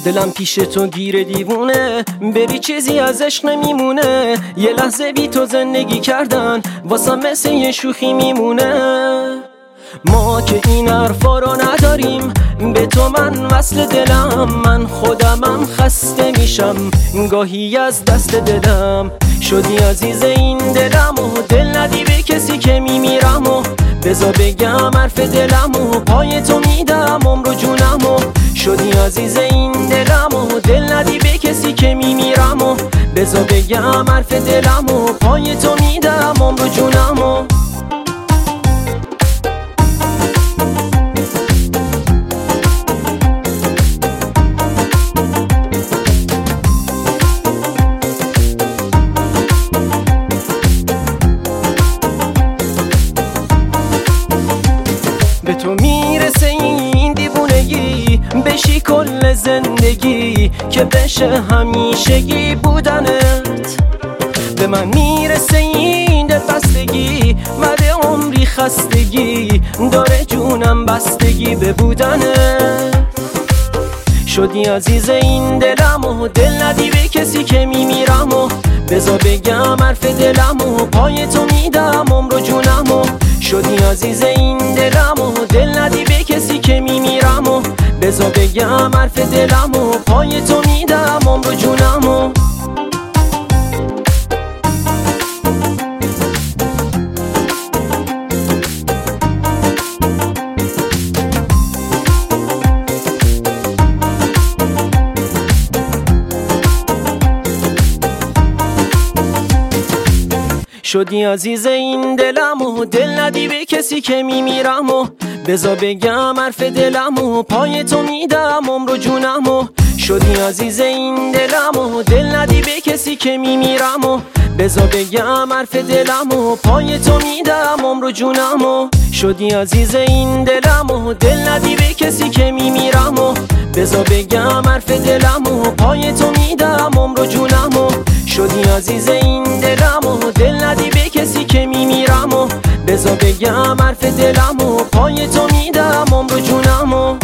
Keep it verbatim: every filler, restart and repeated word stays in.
دلم پیش تو گیر دیوونه، بری چیزی ازش نمیمونه. یه لحظه بی تو زندگی کردن واسم مثل یه شوخی میمونه. ما که این حرفا رو نداریم، به تو من وصل دلم، من خودمم خسته میشم گاهی از دست دلم. شدی عزیز این دلم و دل ندی به کسی که میمیرم و بذار بگم حرف دلم و پای تو میدم عمر و جونم و شدی عزیز این دلم و دل ندی به کسی که میمیرم و بذار بگم حرف دلم و پای تو میدم عمر و جونم و به تو میرسه این دیوونگی، بشی کل زندگی که بشه همیشگی بودنت. به من میرسه این دلبستگی، مده عمری خستگی، داره جونم بستگی به بودنت. شدی عزیز این دلم و دل ندی به کسی که میمیرم و بذار بگم حرف دلم و پای تو میدم عمر و جونم و شدی عزیز این دلم و دل ندی به کسی که میمیرم و بذار بگم حرف دلم و پای تو میدم عمر و جونم و شدی عزیز این دلم و دل ندی به کسی که میمیرم و بذار بگم حرف دلم و پای تو میدم عمر و جونم و شدی عزیز این دلم و دل ندی به کسی که میمیرم و بذار بگم حرف دلم و پای تو میدم عمر و جونم و شدی عزیز این دلم و دل ندی به کسی که میمیرم و بذار بگم حرف دلم و پای تو میدم عمر و جونم و شدی عزیز این دلم و دل ندی به کسی که میمیرم و بذار بگم حرف دلم و پای تو میدم عمر و جونم و